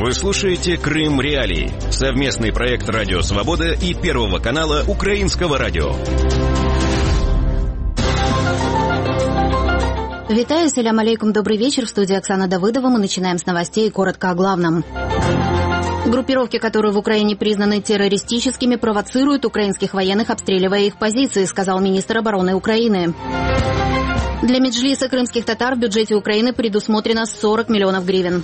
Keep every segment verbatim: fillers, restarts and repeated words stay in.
Вы слушаете «Крым Реалии» — совместный проект «Радио Свобода» и Первого канала Украинского радио. Витаю, салям алейкум, добрый вечер. В студии Оксана Давыдова. Мы начинаем с новостей, коротко о главном. Группировки, которые в Украине признаны террористическими, провоцируют украинских военных, обстреливая их позиции, сказал министр обороны Украины. Для меджлиса крымских татар в бюджете Украины предусмотрено сорок миллионов гривен.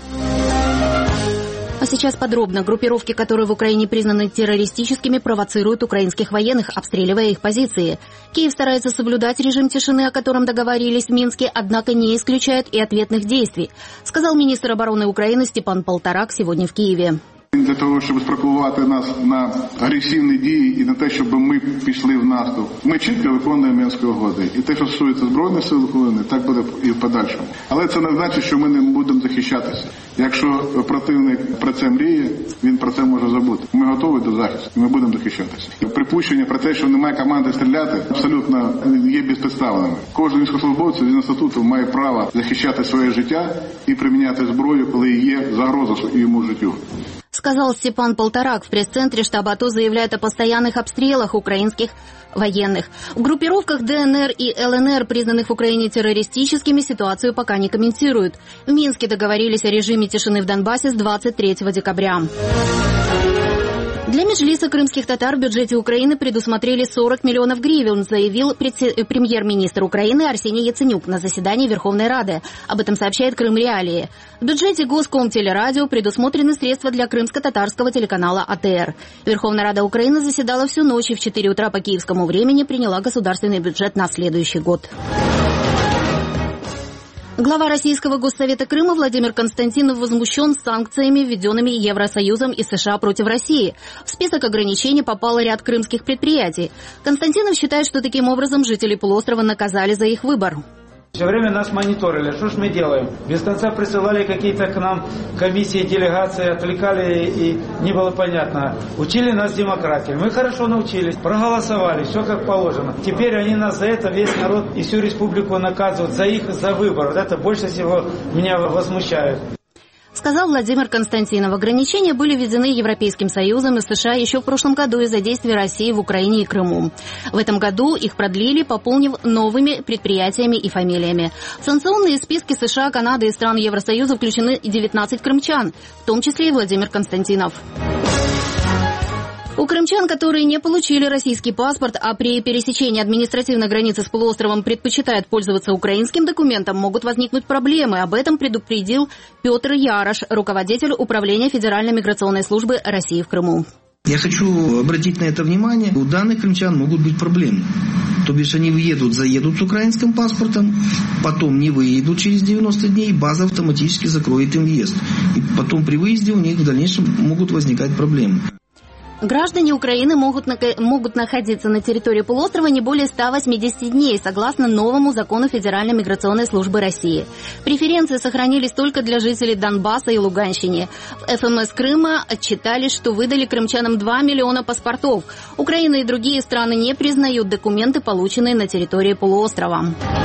А сейчас подробно. Группировки, которые в Украине признаны террористическими, провоцируют украинских военных, обстреливая их позиции. Киев старается соблюдать режим тишины, о котором договорились в Минске, однако не исключает и ответных действий, сказал министр обороны Украины Степан Полторак сегодня в Киеве. Для того, щоб спровокувати нас на агресивні дії і на те, щоб ми пішли в наступ. Ми чітко виконуємо Мінські угоди. І те, що стосується Збройних сил України, так буде і в подальшому. Але це не значить, що ми не будемо захищатися. Якщо противник про це мріє, він про це може забути. Ми готові до захисту, і ми будемо захищатися. Припущення про те, що немає команди стріляти, абсолютно є безпідставними. Кожен військовослужбовець зі статуту має право захищати своє життя і приміняти зброю, коли є загроза йому життю. Сказал Степан Полторак. В пресс-центре штаба АТО заявляют о постоянных обстрелах украинских военных. В группировках ДНР и ЛНР, признанных в Украине террористическими, ситуацию пока не комментируют. В Минске договорились о режиме тишины в Донбассе с двадцать третьего декабря. Для меджлиса крымских татар в бюджете Украины предусмотрели сорок миллионов гривен, заявил премьер-министр Украины Арсений Яценюк на заседании Верховной Рады. Об этом сообщает Крым Реалии. В бюджете Госкомтелерадио предусмотрены средства для крымско-татарского телеканала АТР. Верховная Рада Украины заседала всю ночь и в четыре утра по киевскому времени приняла государственный бюджет на следующий год. Глава Российского Госсовета Крыма Владимир Константинов возмущен санкциями, введенными Евросоюзом и США против России. В список ограничений попал ряд крымских предприятий. Константинов считает, что таким образом жители полуострова наказали за их выбор. Все время нас мониторили. Что ж мы делаем? Без конца присылали какие-то к нам комиссии, делегации, отвлекали, и не было понятно. Учили нас демократии. Мы хорошо научились, проголосовали, все как положено. Теперь они нас за это, весь народ и всю республику наказывают, за их, за выбор. Вот это больше всего меня возмущает. Сказал Владимир Константинов. Ограничения были введены Европейским Союзом и США еще в прошлом году из-за действий России в Украине и Крыму. В этом году их продлили, пополнив новыми предприятиями и фамилиями. В санкционные списки США, Канады и стран Евросоюза включены и девятнадцать крымчан, в том числе и Владимир Константинов. У крымчан, которые не получили российский паспорт, а при пересечении административной границы с полуостровом предпочитают пользоваться украинским документом, могут возникнуть проблемы. Об этом предупредил Петр Ярош, руководитель Управления Федеральной миграционной службы России в Крыму. Я хочу обратить на это внимание. У данных крымчан могут быть проблемы. То бишь они въедут, заедут с украинским паспортом, потом не выедут через девяносто дней, база автоматически закроет им въезд. И потом при выезде у них в дальнейшем могут возникать проблемы. Граждане Украины могут, могут находиться на территории полуострова не более ста восьмидесяти дней, согласно новому закону Федеральной миграционной службы России. Преференции сохранились только для жителей Донбасса и Луганщины. В эф эм эс Крыма отчитались, что выдали крымчанам два миллиона паспортов. Украина и другие страны не признают документы, полученные на территории полуострова.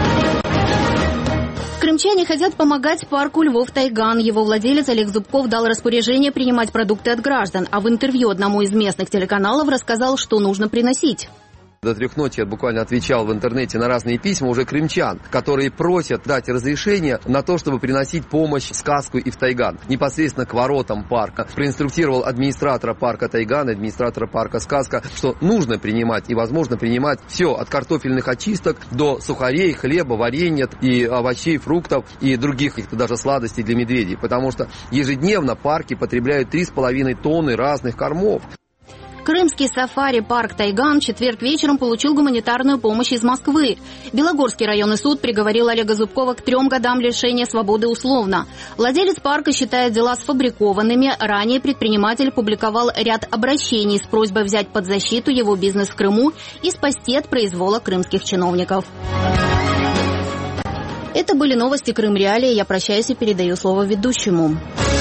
Крымчане хотят помогать парку Львов-Тайган. Его владелец Олег Зубков дал распоряжение принимать продукты от граждан, а в интервью одному из местных телеканалов рассказал, что нужно приносить. До трех ночи я буквально отвечал в интернете на разные письма уже крымчан, которые просят дать разрешение на то, чтобы приносить помощь в Сказку и в Тайган, непосредственно к воротам парка. Проинструктировал администратора парка Тайган, администратора парка Сказка, что нужно принимать и возможно принимать все, от картофельных очисток до сухарей, хлеба, варенья и овощей, фруктов и других даже сладостей для медведей, потому что ежедневно парки потребляют три с половиной тонны разных кормов. Крымский сафари-парк «Тайган» в четверг вечером получил гуманитарную помощь из Москвы. Белогорский районный суд приговорил Олега Зубкова к трем годам лишения свободы условно. Владелец парка считает дела сфабрикованными. Ранее предприниматель публиковал ряд обращений с просьбой взять под защиту его бизнес в Крыму и спасти от произвола крымских чиновников. Это были новости Крым Реалии. Я прощаюсь и передаю слово ведущему.